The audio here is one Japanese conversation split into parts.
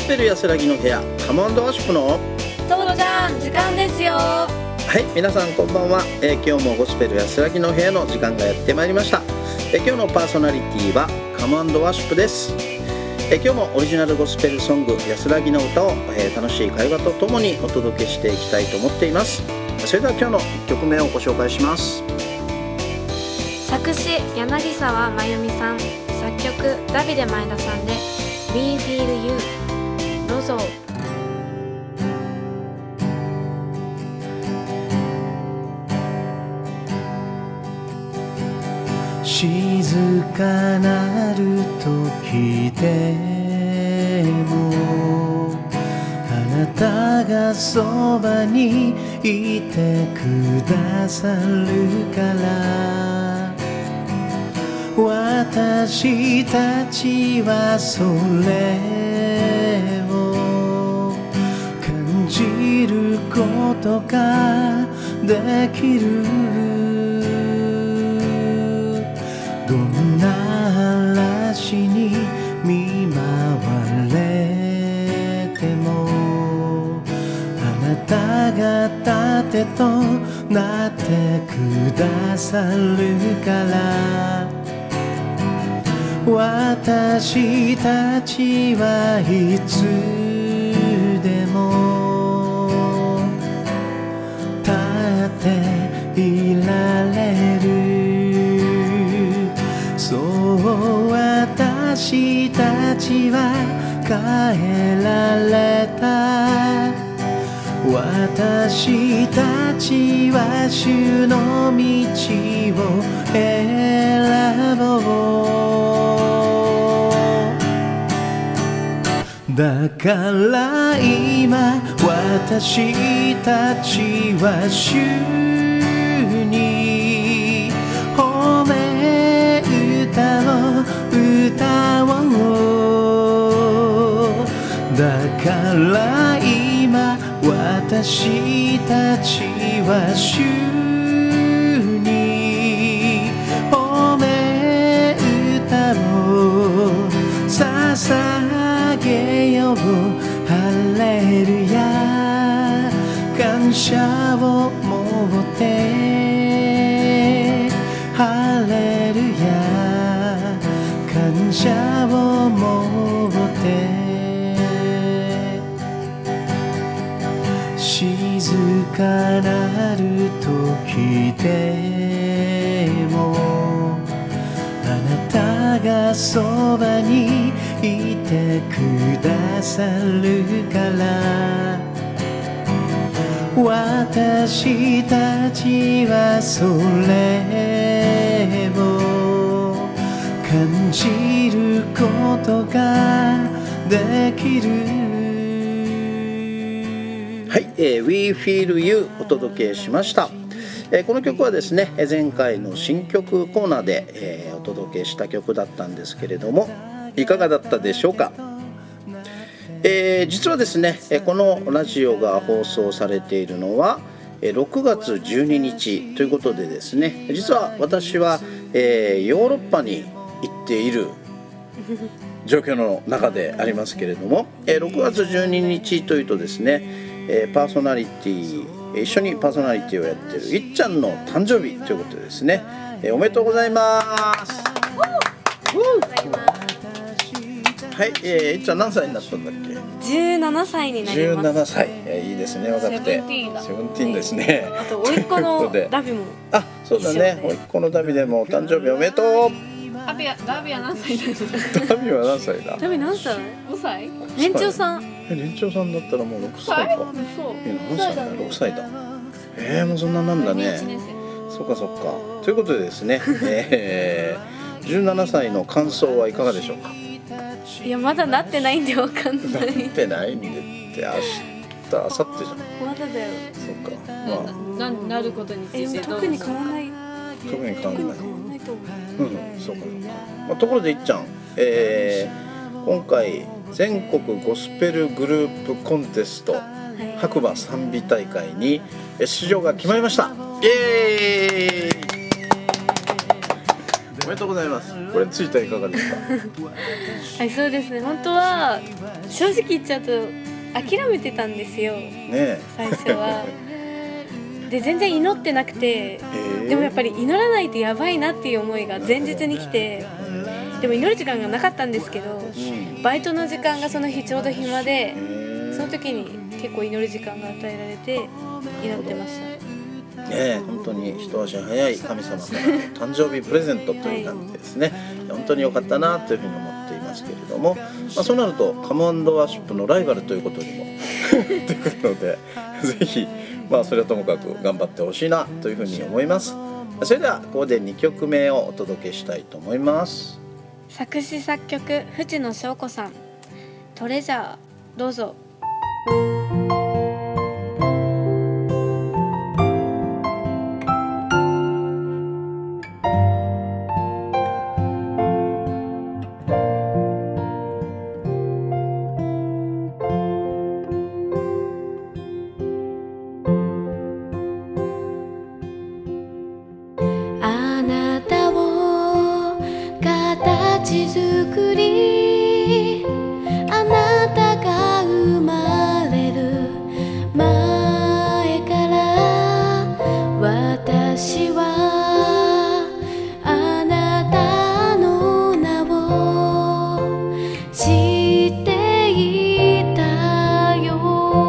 ペル安らぎの部屋、カム&ワーシップのトモちゃん時間ですよ。 はい、皆さんこんばんは。今日もゴスペル安らぎの部屋の時間がやってまいりました。今日のパーソナリティはカム&ワーシップです。今日もオリジナルゴスペルソング安らぎの歌を、楽しい会話とともにお届けしていきたいと思っています。それでは今日の1曲目をご紹介します。 作詞柳沢真由美さん、作曲ダビデ前田さんで We Feel You ロゾー。 静かなる時でもあなたがそばにいてくださるから、私たちはそれを感じることができる。どんな嵐に見舞われてもあなたが盾となってくださるから、私たちはいつでも立っていられる。そう私たちは変えられた。私たちは主の道を選ぼう。だから今私たちは主に褒め歌を歌おう。だから今私たちは主に褒め歌を捧げよう。ハレルヤ、感謝を持ってハレルヤ、感謝を持って静かなる時でもあなたがそばにいてくださるから、私たちはそれを感じることができる。 はい、We Feel You お届けしました。この曲はですね、前回の新曲コーナーで、お届けした曲だったんですけれども、いかがだったでしょうか。実はですね、このラジオが放送されているのは6月12日ということでですね、実は私は、ヨーロッパに行っている状況の中でありますけれども、6月12日というとですね、パーソナリティ一緒にパーソナリティをやっているいっちゃんの誕生日ということでですね、おめでとうございます。はい、いっちゃん何歳になったんだっけ。 17歳になります。 17歳、いいですね、若くて。セブンティーンですね。 あと甥っ子のダビもあ、そうだね、甥っ子のダビでも誕生日おめでとう。 ダビは何歳だ。 ダビは何歳だ。 ダビ何歳 ？5歳？ 年長さん。 年長さんだったらもう6歳か。 そう。 何歳だ。6歳だ。もうそんななんだね。そっかそっか。ということでですね、17歳の感想はいかがでしょうか。 いやまだなってないんでわかんない。 なってないんでって明日明後日じゃん。 まだだよ。 そっか。まあなることについて特に変わらない。 特に変わらない。 ないと思う。 そうか。まあ、ところでいっちゃん、今回全国ゴスペルグループコンテスト白馬賛美大会に出場が決まりました。イエーイ。 めでとうございます。これについてはいかがですか？ はい、そうですね。本当は正直言っちゃうと諦めてたんですよ。 ね最初は。で全然祈ってなくて、でもやっぱり祈らないとやばいなっていう思いが前日に来て、でも祈る時間がなかったんですけど、バイトの時間がその日ちょうど暇で、その時に結構祈る時間が与えられて祈ってました。 本当に一足早い神様からの誕生日プレゼントという感じですね。本当に良かったなというふうに思っていますけれども、そうなるとカム&ワーシップのライバルということにもなってくるので、ぜひそれはともかく頑張ってほしいなというふうに思います。それではここで2曲目をお届けしたいと思います。 作詞作曲藤野翔子さん、トレジャー、どうぞ。 作り、あなたが生まれる前から私はあなたの名を知っていたよ。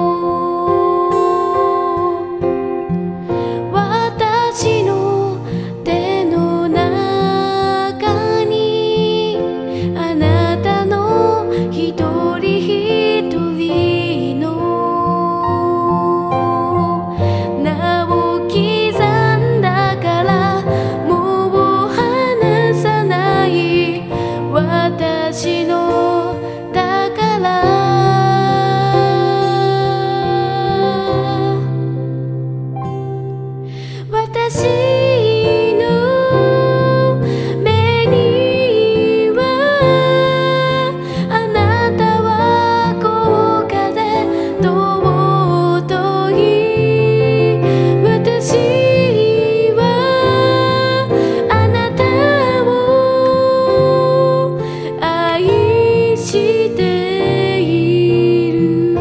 私の手の中にあなたの一人一人の名を刻んだから、もう離さない私の宝。私の目にはあなたは高価で尊い。私はあなたを愛している。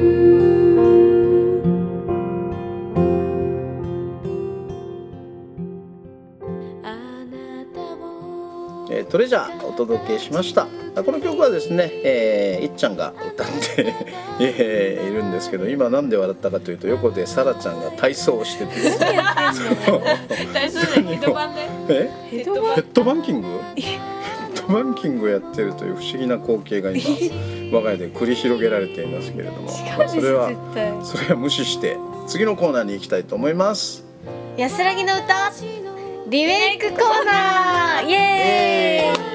あなたをトレジャーお届けしました。この曲はですね、いっちゃんが歌っているんですけど、今なんで笑ったかというと、横でサラちゃんが体操をしててですね大丈夫でヘッドバンでヘッドバンキングヘッドバンキングをやってるという不思議な光景が今我が家で繰り広げられていますけれども、それは無視して次のコーナーに行きたいと思います。 安らぎの歌リメイクコーナー、イエーイ。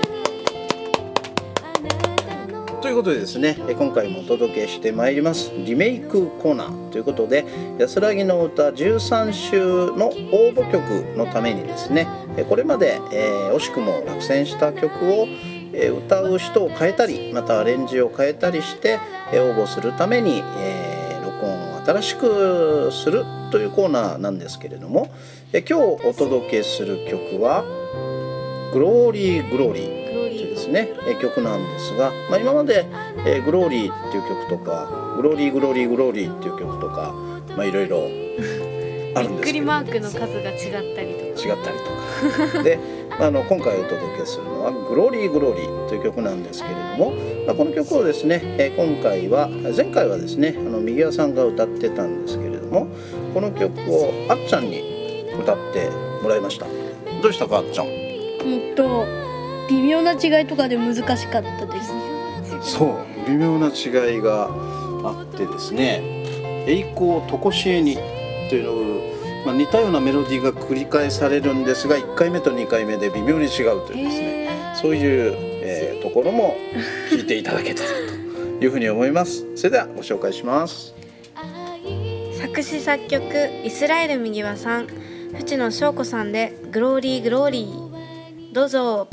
ということでですね、今回もお届けしてまいりますリメイクコーナーということで、安らぎの歌13週の応募曲のためにですね、これまで、惜しくも落選した曲を、歌う人を変えたり、またアレンジを変えたりして、応募するために、録音を新しくするというコーナーなんですけれども、今日お届けする曲はグローリーグローリーというですね曲なんですが、今まで、グローリーっていう曲とかグローリーグローリーグローリーっていう曲とか、いろいろあるんですけど、 びっくりマークの数が違ったりとかで、今回お届けするのはグローリーグローリーという曲なんですけれども、この曲をですね、前回はですね右輪さんが歌ってたんですけれども、この曲をあっちゃんに歌ってもらいました。どうしたかあっちゃん？ 微妙な違いとかで難しかったですね。 そう、微妙な違いがあってですね、栄光とこしえにというの、似たようなメロディーが繰り返されるんですが、1回目と2回目で微妙に違うというですね、そういう、ところも聞いていただけたらというふうに思います。それではご紹介します。 作詞作曲イスラエル右輪さん、藤野翔子さんでグローリーグローリー、どうぞ。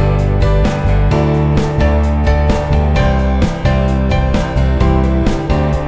「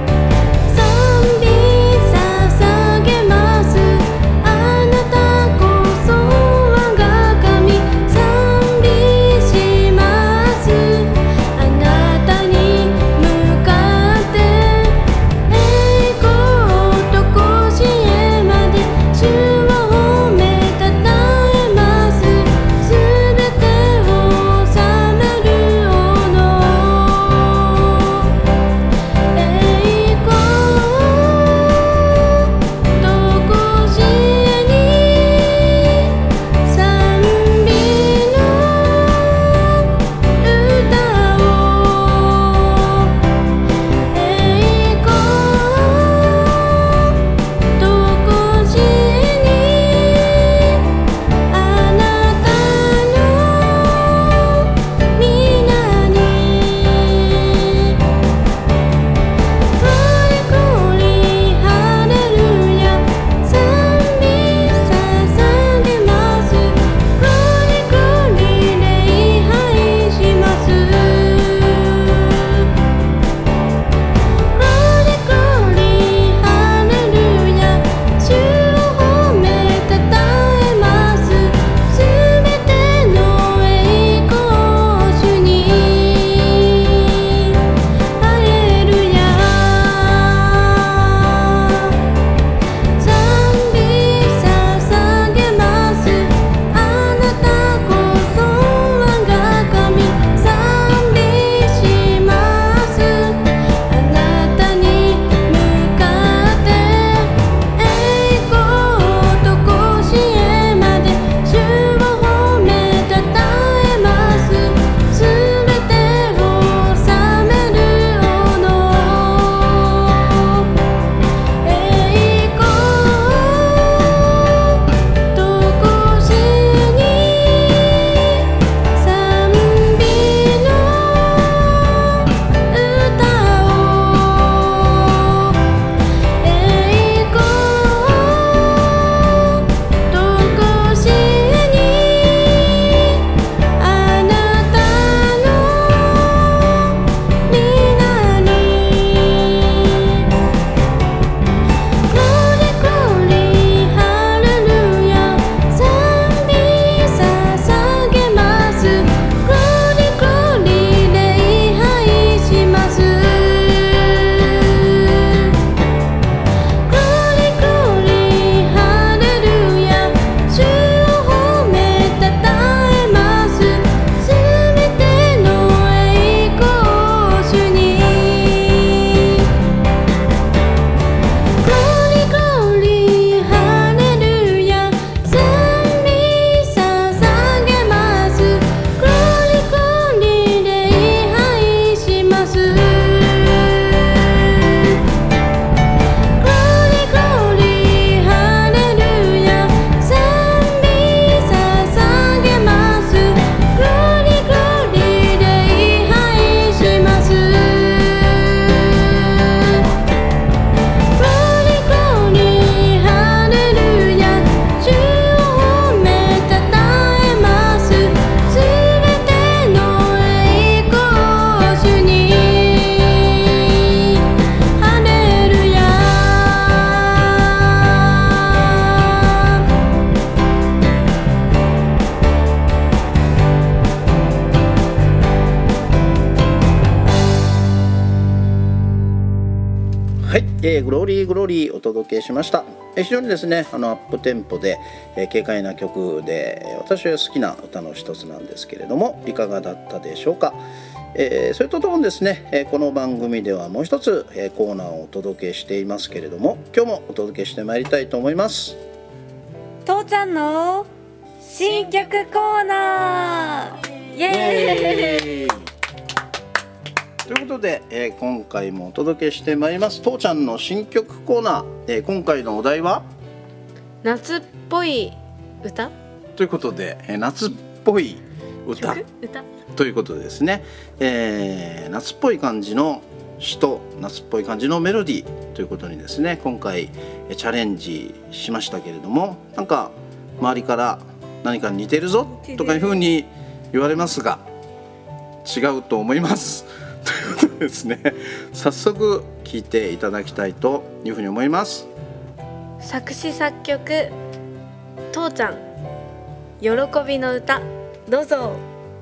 グローリーグローリーお届けしました。非常にですねアップテンポで、軽快な曲で、私は好きな歌の一つなんですけれども、いかがだったでしょうか。それとともにですね、この番組ではもう一つ、コーナーをお届けしていますけれども、今日もお届けしてまいりたいと思います。 父ちゃんの新曲コーナー、イエーイということで、今回もお届けしてまいります父ちゃんの新曲コーナー、今回のお題は夏っぽい歌ということで、夏っぽい歌ということでですね、夏っぽい感じの詩と夏っぽい感じのメロディーということにですね、今回チャレンジしましたけれども、なんか周りから何か似てるぞとかいうふうに言われますが、違うと思いますということでですね、早速聴いていただきたいというふうに思います。 作詞作曲父ちゃん、喜びの歌、どうぞ。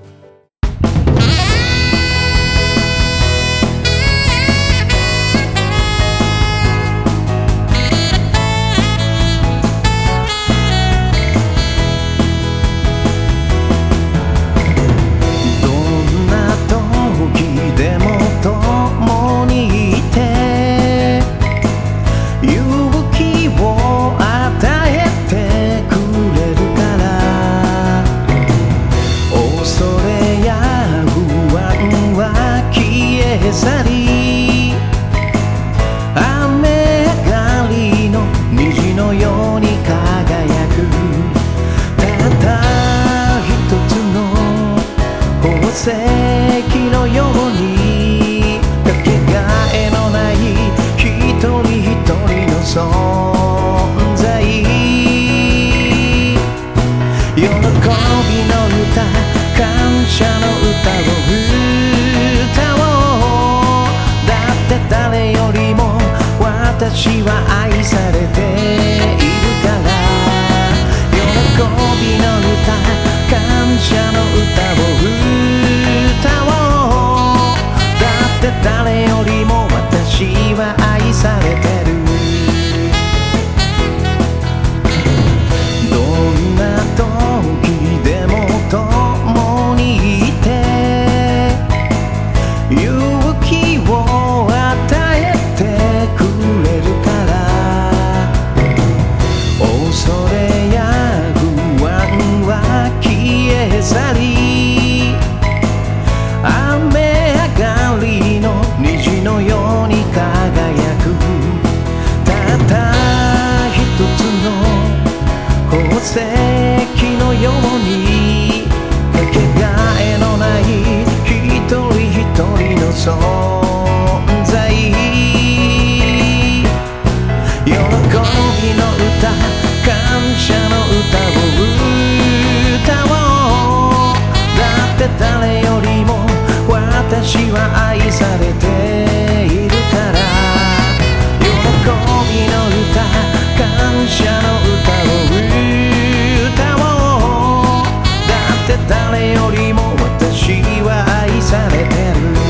でも共にいて勇気を与えてくれるから、恐れや不安は消え去り、雨上がりの虹のように輝く、たった一つの宝石のようにかけがえのない一人一人の存在、喜びの歌、感謝の歌を歌おう。だって誰よりも私は愛されているから、喜びの歌、感謝の歌を歌おう。だって誰よりも私は愛されてる。どんな時でも共にいて勇気を与えてくれるから、恐れや不安は消え去り、雨上がりの虹のように輝く、たった一つの宝石のようにかけがえのない一人一人の存在、喜びの歌、感謝の歌を歌おう。だって誰よりも私は愛されているから、喜びの歌、感謝の歌を歌おう。だって誰よりも私は愛されてる。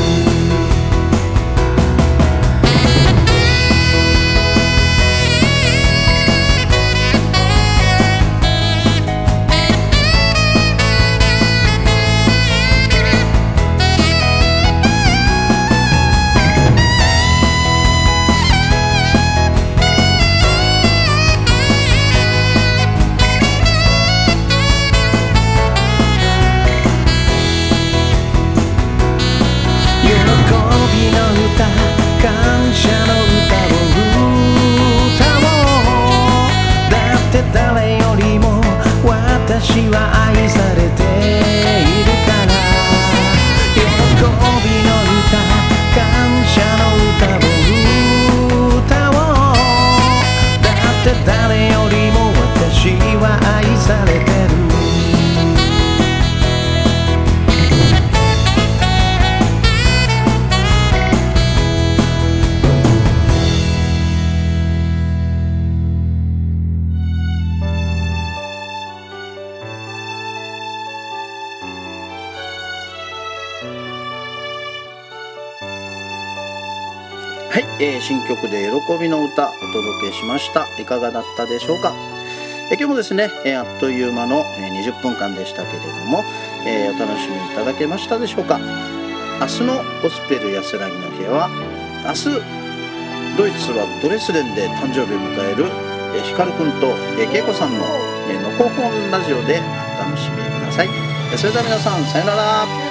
感謝の歌を歌おう。だって誰よりも私は愛されているから、喜びの歌、感謝の歌を歌おう。だって誰よりも私は愛されてる。 はい、新曲で喜びの歌お届けしました。いかがだったでしょうか。今日もですね、あっという間の20分間でしたけれども、お楽しみいただけましたでしょうか。明日のゴスペル安らぎの部屋は、明日ドイツはドレスデンで誕生日を迎えるヒカルくんと恵子さんののほほんラジオでお楽しみください。それでは皆さん、さよなら。